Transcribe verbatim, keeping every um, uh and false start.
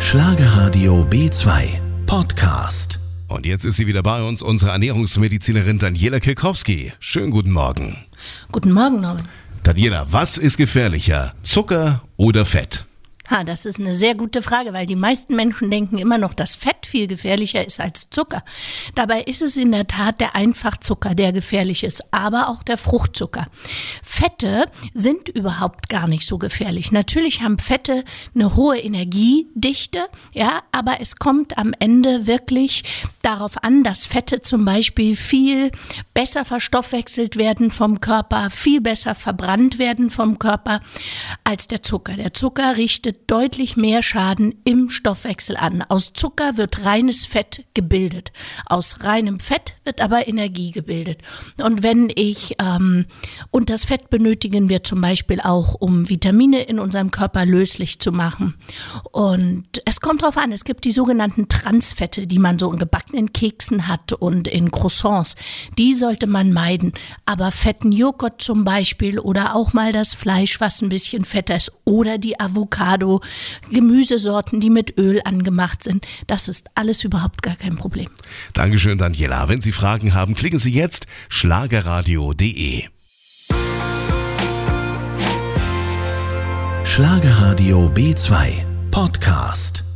Schlagerradio B zwei Podcast. Und jetzt ist sie wieder bei uns, unsere Ernährungsmedizinerin Daniela Kilkowski. Schönen guten Morgen. Guten Morgen, Norman. Daniela, was ist gefährlicher, Zucker oder Fett? Ha, das ist eine sehr gute Frage, weil die meisten Menschen denken immer noch, dass Fett viel gefährlicher ist als Zucker. Dabei ist es in der Tat der Einfachzucker, der gefährlich ist, aber auch der Fruchtzucker. Fette sind überhaupt gar nicht so gefährlich. Natürlich haben Fette eine hohe Energiedichte, ja, aber es kommt am Ende wirklich darauf an, dass Fette zum Beispiel viel besser verstoffwechselt werden vom Körper, viel besser verbrannt werden vom Körper als der Zucker. Der Zucker richtet deutlich mehr Schaden im Stoffwechsel an. Aus Zucker wird reines Fett gebildet. Aus reinem Fett wird aber Energie gebildet. Und wenn ich, ähm, und das Fett benötigen wir zum Beispiel auch, um Vitamine in unserem Körper löslich zu machen. Und es kommt drauf an, es gibt die sogenannten Transfette, die man so in gebackenen Keksen hat und in Croissants. Die sollte man meiden. Aber fetten Joghurt zum Beispiel oder auch mal das Fleisch, was ein bisschen fetter ist, oder die Avocado, Gemüsesorten, die mit Öl angemacht sind. Das ist alles überhaupt gar kein Problem. Dankeschön, Daniela. Wenn Sie Fragen haben, klicken Sie jetzt schlagerradio punkt de. Schlagerradio B zwei Podcast.